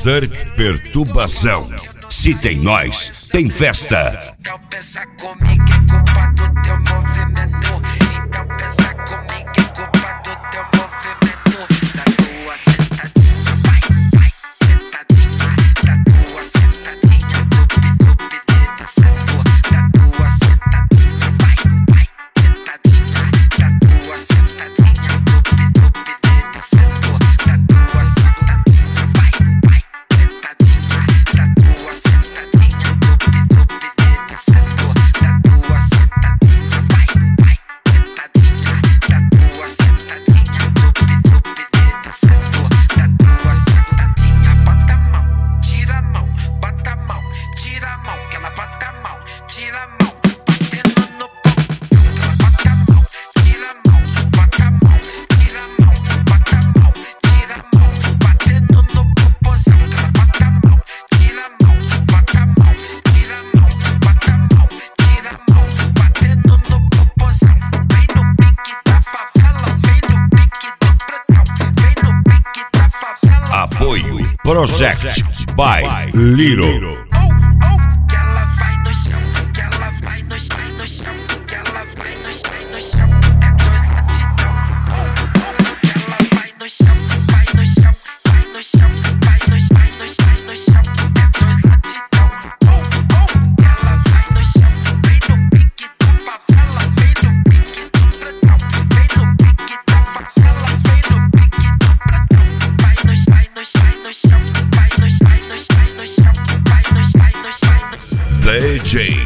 Surf Perturbação. Se tem nós, tem festa. Então pensa comigo, é culpa do teu movimento. Então pensa comigo, é culpa do teu movimento. Da tua sentadinha, vai, vai, sentadinha. Da tua sentadinha, tupi, descendo. Da tua sentadinha, vai, vai, sentadinha. Da tua sentadinha, tupi, descendo. Da tua sentadinha, vai, vai, sentadinha. Da tua sentadinha, tupi, descendo. Da tua sentadinha, vai, vai, sentadinha. Da tua sentadinha, tupi, descendo. Da tua sentadinha, bota a mão, tira a mão, bota a mão, tira a mão, que ela bota a mão, tira a mão, batendo no pão. Ela bota a mão, tira a mão, bota a mão, tira a mão, bota a mão, tira a mão, batendo no popozão. Ela bota a mão, tira a mão, bota a mão, tira a mão, bota a mão, tira a mão, batendo no popozão. Vem no pique da favela, vem no pique do pretão, vem no pique da favela. Apoio Project by Little. Que ela vai no chão, que ela vai no chão, que ela vai no chão, é dois latidão. Que ela vai no chão, vai no chão, vai no chão, vai no chão, é dois latidão. Que ela vai no chão, vem no pique da favela, vem no pique do pretão, vem no pique da favela, vem no pique do pretão. Vai no chão, vai no chão, vai no chão, vai no chão, vai no chão, vai no chão. DJ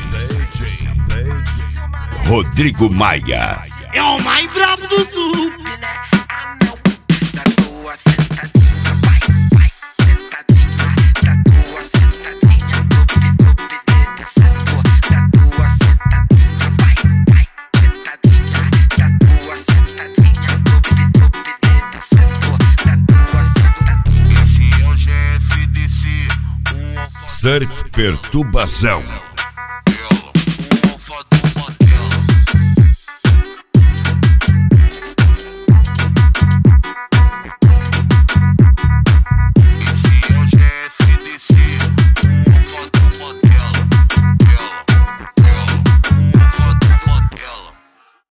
Rodrigo Maia. É o mais brabo do sul. Ah não, da tua sentadinha, vai, vai, sentadinha. Da tua sentadinha, tupi, descendo. Da tua sentadinha, vai, vai, sentadinha. Da tua sentadinha, tupi, descendo. Da tua sentadinha. Esse é o GFDC. Surf Perturbação.